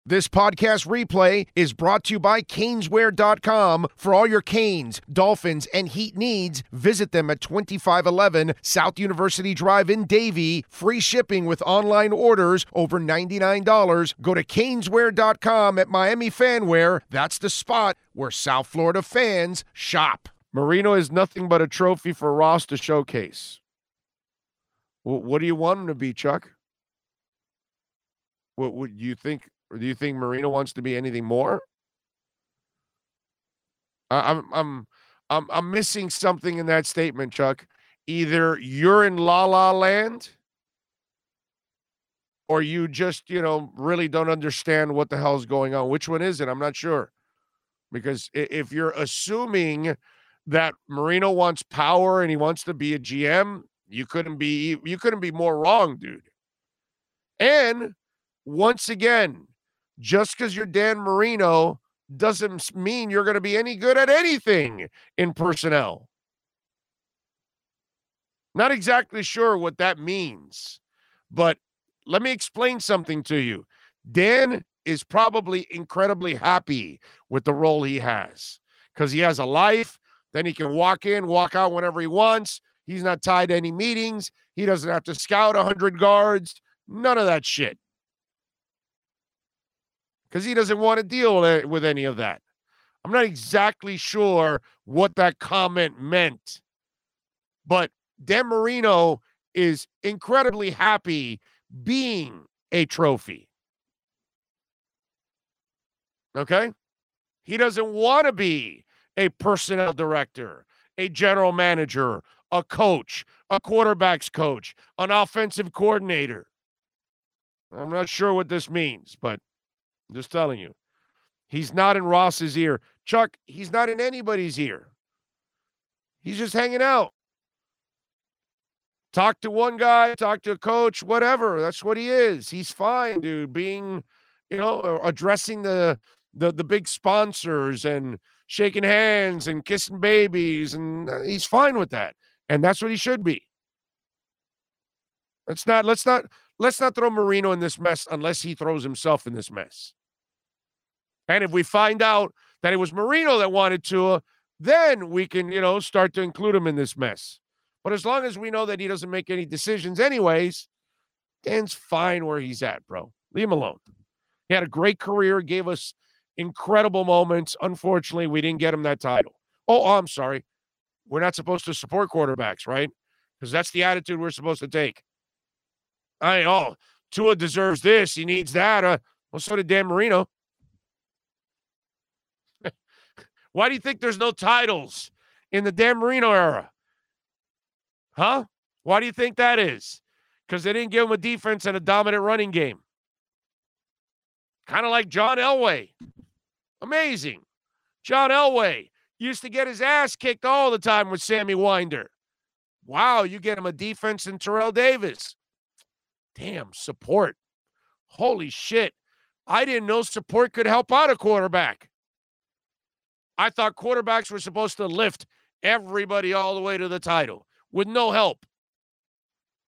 This podcast replay is brought to you by Caneswear.com. For all your Canes, Dolphins, and Heat needs, visit them at 2511 South University Drive in Davie. Free shipping with online orders over $99. Go to Caneswear.com at Miami Fanwear. That's the spot where South Florida fans shop. Marino is nothing but a trophy for Ross to showcase. What do you want him to be, Chuck? What would you think? Or do you think Marino wants to be anything more? I'm missing something in that statement, Chuck. Either you're in la la land, or you just, really don't understand what the hell's going on. Which one is it? I'm not sure. Because if you're assuming that Marino wants power and he wants to be a GM, you couldn't be more wrong, dude. And once again, just because you're Dan Marino doesn't mean you're going to be any good at anything in personnel. Not exactly sure what that means, but let me explain something to you. Dan is probably incredibly happy with the role he has because he has a life. Then he can walk in, walk out whenever he wants. He's not tied to any meetings. He doesn't have to scout 100 guards. None of that shit. Because he doesn't want to deal with any of that. I'm not exactly sure what that comment meant. But Dan Marino is incredibly happy being a trophy. Okay? He doesn't want to be a personnel director, a general manager, a coach, a quarterback's coach, an offensive coordinator. I'm not sure what this means, but I'm just telling you. He's not in Ross's ear. Chuck, he's not in anybody's ear. He's just hanging out. Talk to one guy, talk to a coach, whatever. That's what he is. He's fine, dude. Being, addressing the big sponsors and shaking hands and kissing babies, and he's fine with that. And that's what he should be. Let's not throw Marino in this mess unless he throws himself in this mess. And if we find out that it was Marino that wanted Tua, then we can, start to include him in this mess. But as long as we know that he doesn't make any decisions anyways, Dan's fine where he's at, bro. Leave him alone. He had a great career, gave us incredible moments. Unfortunately, we didn't get him that title. Oh, I'm sorry. We're not supposed to support quarterbacks, right? Because that's the attitude we're supposed to take. Tua deserves this. He needs that. Well, so did Dan Marino. Why do you think there's no titles in the Dan Marino era? Huh? Why do you think that is? Because they didn't give him a defense and a dominant running game. Kind of like John Elway. Amazing. John Elway used to get his ass kicked all the time with Sammy Winder. Wow, you get him a defense in Terrell Davis. Damn, support. Holy shit. I didn't know support could help out a quarterback. I thought quarterbacks were supposed to lift everybody all the way to the title with no help.